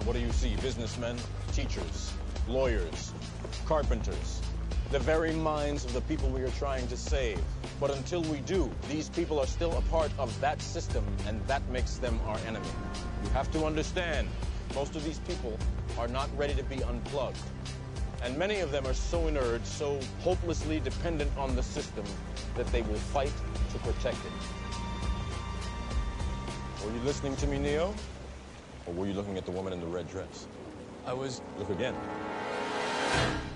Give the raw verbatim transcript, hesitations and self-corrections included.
around, what do you see? Businessmen, teachers, lawyers, carpenters, the very minds of the people we are trying to save. But until we do, these people are still a part of that system, and that makes them our enemy. You have to understand, most of these people are not ready to be unplugged. And many of them are so inert, so hopelessly dependent on the system, that they will fight to protect it. Were you listening to me, Neo? Or were you looking at the woman in the red dress? I was... Look again.